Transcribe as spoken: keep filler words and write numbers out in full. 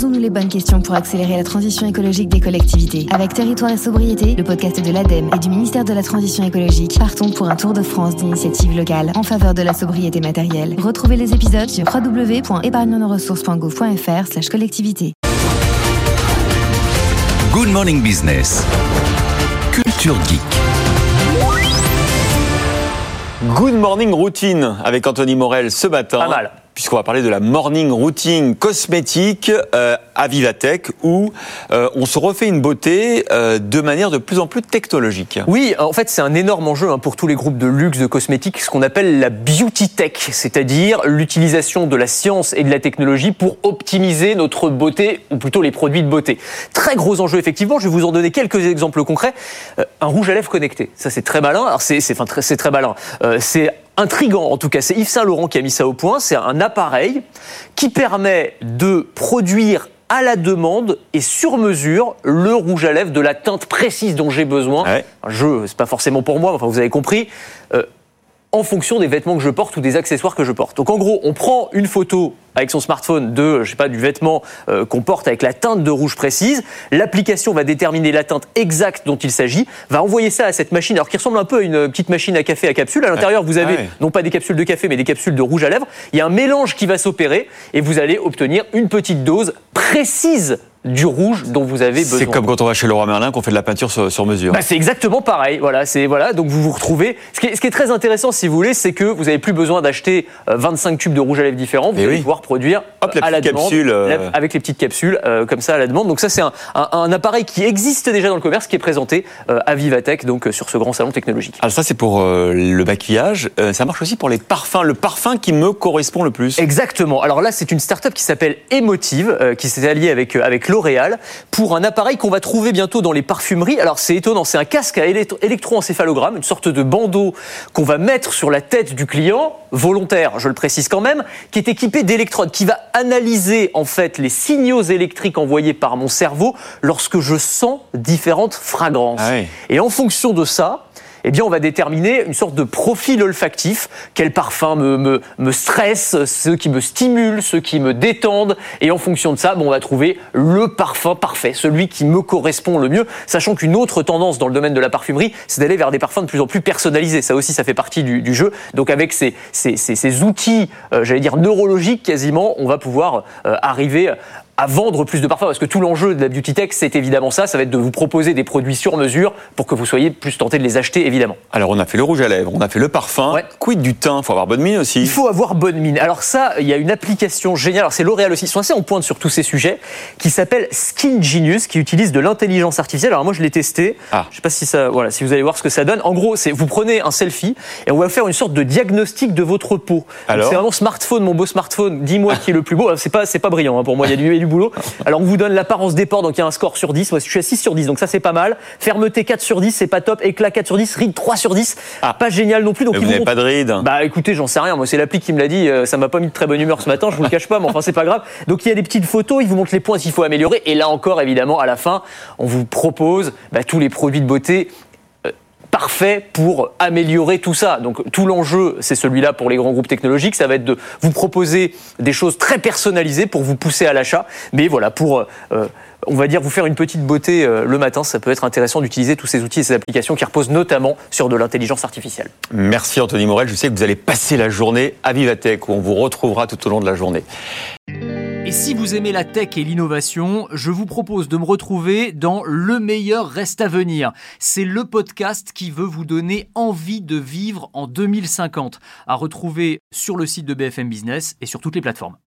Posons-nous les bonnes questions pour accélérer la transition écologique des collectivités. Avec Territoire et Sobriété, le podcast de l'ADEME et du ministère de la Transition écologique, partons pour un tour de France d'initiatives locales en faveur de la sobriété matérielle. Retrouvez les épisodes sur w w w point épargne nos ressources point gouv point f r slash collectivité. Good Morning Business. Culture Geek. Good Morning Routine avec Anthony Morel ce matin. Pas mal. Puisqu'on va parler de la morning routine cosmétique euh, à Vivatech où euh, on se refait une beauté euh, de manière de plus en plus technologique. Oui, en fait, c'est un énorme enjeu hein, pour tous les groupes de luxe, de cosmétiques, ce qu'on appelle la beauty tech, c'est-à-dire l'utilisation de la science et de la technologie pour optimiser notre beauté, ou plutôt les produits de beauté. Très gros enjeu, effectivement. Je vais vous en donner quelques exemples concrets. Euh, un rouge à lèvres connecté, ça c'est très malin. Alors c'est, c'est, enfin, très, c'est très malin. Euh, c'est intriguant, en tout cas, c'est Yves Saint Laurent qui a mis ça au point. C'est un appareil qui permet de produire à la demande et sur mesure le rouge à lèvres de la teinte précise dont j'ai besoin. Ouais. Je, c'est pas forcément pour moi, mais enfin vous avez compris. Euh, en fonction des vêtements que je porte ou des accessoires que je porte. Donc en gros, on prend une photo avec son smartphone de, je sais pas, du vêtement euh, qu'on porte avec la teinte de rouge précise. L'application va déterminer la teinte exacte dont il s'agit, va envoyer ça à cette machine, alors qui ressemble un peu à une petite machine à café à capsule. À l'intérieur, vous avez ah ouais. non pas des capsules de café, mais des capsules de rouge à lèvres. Il y a un mélange qui va s'opérer et vous allez obtenir une petite dose précise du rouge dont vous avez besoin. C'est comme quand on va chez Leroy Merlin qu'on fait de la peinture sur, sur mesure. Bah, c'est exactement pareil. Voilà, c'est voilà. Donc vous vous retrouvez. Ce qui est, ce qui est très intéressant, si vous voulez, c'est que vous n'avez plus besoin d'acheter euh, vingt-cinq tubes de rouge à lèvres différents. Vous Et allez oui. pouvoir produire Hop, la à la capsule, demande, euh... avec les petites capsules euh, comme ça à la demande. Donc ça, c'est un, un, un appareil qui existe déjà dans le commerce, qui est présenté euh, à Vivatech, donc euh, sur ce grand salon technologique. Alors ça, c'est pour euh, le maquillage. Euh, ça marche aussi pour les parfums. Le parfum qui me correspond le plus. Exactement. Alors là, c'est une start-up qui s'appelle Emotive, euh, qui s'est alliée avec euh, avec L'Oréal pour un appareil qu'on va trouver bientôt dans les parfumeries. Alors c'est étonnant, c'est un casque à électroencéphalogramme, une sorte de bandeau qu'on va mettre sur la tête du client, volontaire, je le précise quand même, qui est équipé d'électrodes, qui va analyser en fait les signaux électriques envoyés par mon cerveau lorsque je sens différentes fragrances. Ah oui. Et en fonction de ça, eh bien, on va déterminer une sorte de profil olfactif. Quel parfum me, me, me stresse, ceux qui me stimulent, ceux qui me détendent. Et en fonction de ça, bon, on va trouver le parfum parfait, celui qui me correspond le mieux. Sachant qu'une autre tendance dans le domaine de la parfumerie, c'est d'aller vers des parfums de plus en plus personnalisés. Ça aussi, ça fait partie du, du jeu. Donc, avec ces, ces, ces, ces outils, euh, j'allais dire neurologiques quasiment, on va pouvoir euh, arriver à vendre plus de parfums, parce que tout l'enjeu de la beauty tech, c'est évidemment ça, ça va être de vous proposer des produits sur mesure pour que vous soyez plus tenté de les acheter, évidemment. Alors on a fait le rouge à lèvres, on a fait le parfum, ouais. Quid du teint, il faut avoir bonne mine aussi. Il faut avoir bonne mine. Alors ça, il y a une application géniale, alors c'est L'Oréal aussi, ils sont assez en pointe sur tous ces sujets, qui s'appelle Skin Genius, qui utilise de l'intelligence artificielle. Alors moi je l'ai testé, ah. je sais pas si ça, voilà, si vous allez voir ce que ça donne. En gros, c'est vous prenez un selfie et on va faire une sorte de diagnostic de votre peau. Alors c'est vraiment smartphone, mon beau smartphone, dis-moi qui est le plus beau. Alors, c'est pas, c'est pas brillant hein, pour moi, il y a du, il y a du boulot. Alors on vous donne l'apparence des pores, donc il y a un score sur dix. Moi je suis à six sur dix, donc ça c'est pas mal. Fermeté quatre sur dix, c'est pas top. Éclat quatre sur dix, ride trois sur dix. Ah. Pas génial non plus. Donc mais vous n'avez pas de ride. Bah écoutez, j'en sais rien. Moi c'est l'appli qui me l'a dit. Ça m'a pas mis de très bonne humeur ce matin. Je vous le cache pas, mais enfin c'est pas grave. Donc il y a des petites photos. Ils vous montrent les points qu'il faut améliorer. Et là encore, évidemment, à la fin, on vous propose bah, tous les produits de beauté parfait pour améliorer tout ça. Donc tout l'enjeu, c'est celui-là pour les grands groupes technologiques, ça va être de vous proposer des choses très personnalisées pour vous pousser à l'achat. Mais voilà, pour euh, on va dire vous faire une petite beauté euh, le matin, ça peut être intéressant d'utiliser tous ces outils et ces applications qui reposent notamment sur de l'intelligence artificielle. Merci Anthony Morel, je sais que vous allez passer la journée à Vivatech où on vous retrouvera tout au long de la journée. Et si vous aimez la tech et l'innovation, je vous propose de me retrouver dans Le meilleur reste à venir. C'est le podcast qui veut vous donner envie de vivre en deux mille cinquante, à retrouver sur le site de B F M Business et sur toutes les plateformes.